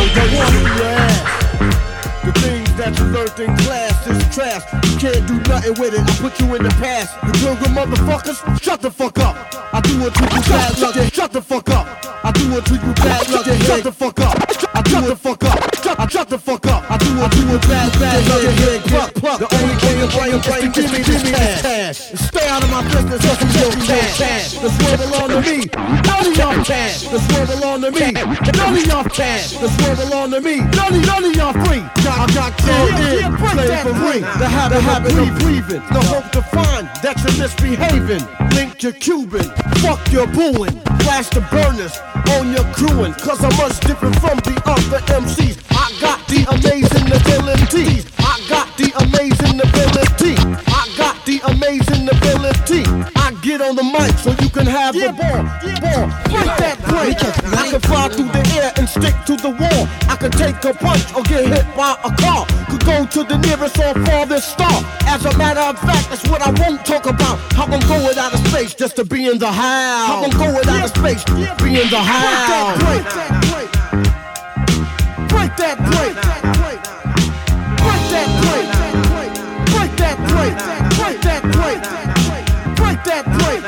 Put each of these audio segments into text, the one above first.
The things that you learned in class is trash. You can't do nothing with it. I put you in the past. You pilgrim motherfuckers, shut the fuck up. I do it to you bad luck. Shut the fuck up. I do it to you bad luck. Shut the fuck up. I shut the fuck up. Shut the fuck up. I do it bad luck. The only thing you're playing is to give me this cash. Stay out of my business. Just your cash. The swerve belong to me. None of y'all cash. The swerve belong to me. None of y'all cash. The swerve belong to me. None of y'all free. I got called in, playing for free. The habit of breathing. The hope to find that you're misbehaving. Link your Cuban, fuck your booing. Flash the burners on your crewing. Cause I'm much different from the other MCs. I got the amazing ability. I got the amazing ability. I got the amazing ability. I get on the mic so you can have the ball. Break that break. I can fly through the air and stick to the wall. I can take a punch or get hit by a car. Could go to the nearest or farthest star. As a matter of fact, that's what I won't talk about. How I'm going out of space just to be in the house. How I'm going out of space, be in the house. Break that break. Break that break. Break that break. Break that break. Break that break. Break that break.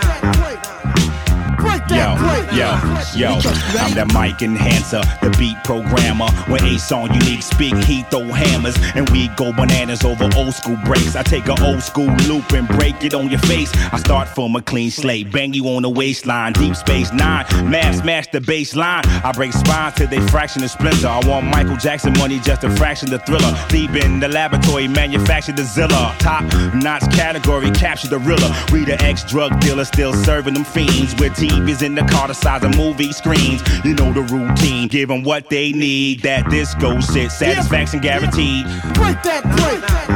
Yo, I'm the mic enhancer, the beat programmer. When Ace on Unique speak, he throw hammers, and we go bananas over old school breaks. I take an old school loop and break it on your face. I start from a clean slate, bang you on the waistline. Deep Space Nine, smash the bass line. I break spines till they fraction the splinter. I want Michael Jackson money, just a fraction the thriller. Deep in the laboratory, manufacture the Zilla. Top notch category, capture the Rilla. We the ex-drug dealer, still serving them fiends with TVs in the car the size of movie screens. You know the routine, give them what they need. That disco shit, satisfaction guaranteed. Break that break.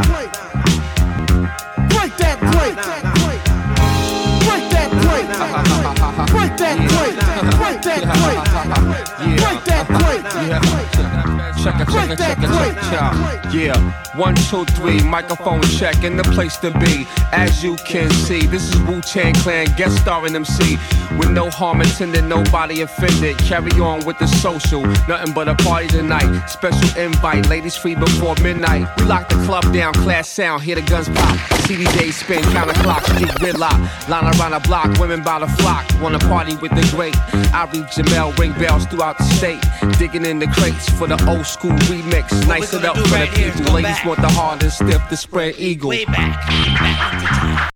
Break that break. Break that break. Break that break. Break that break. Break that break. Check it. Yeah, 1, 2, 3, microphone check in the place to be. As you can see, this is Wu-Tang Clan guest starring MC. With no harm intended, nobody offended. Carry on with the social, nothing but a party tonight. Special invite, ladies free before midnight. We lock the club down, class sound, hear the guns pop. CDJ spin, counter clocks, keep gridlock. Line around the block, women by the flock. Wanna party with the great. I read Jamel, ring bells throughout the state. Digging in the crates for the old school remix. Nice it up for the people. Ladies want the hard and stiff, the spread eagle. Way back.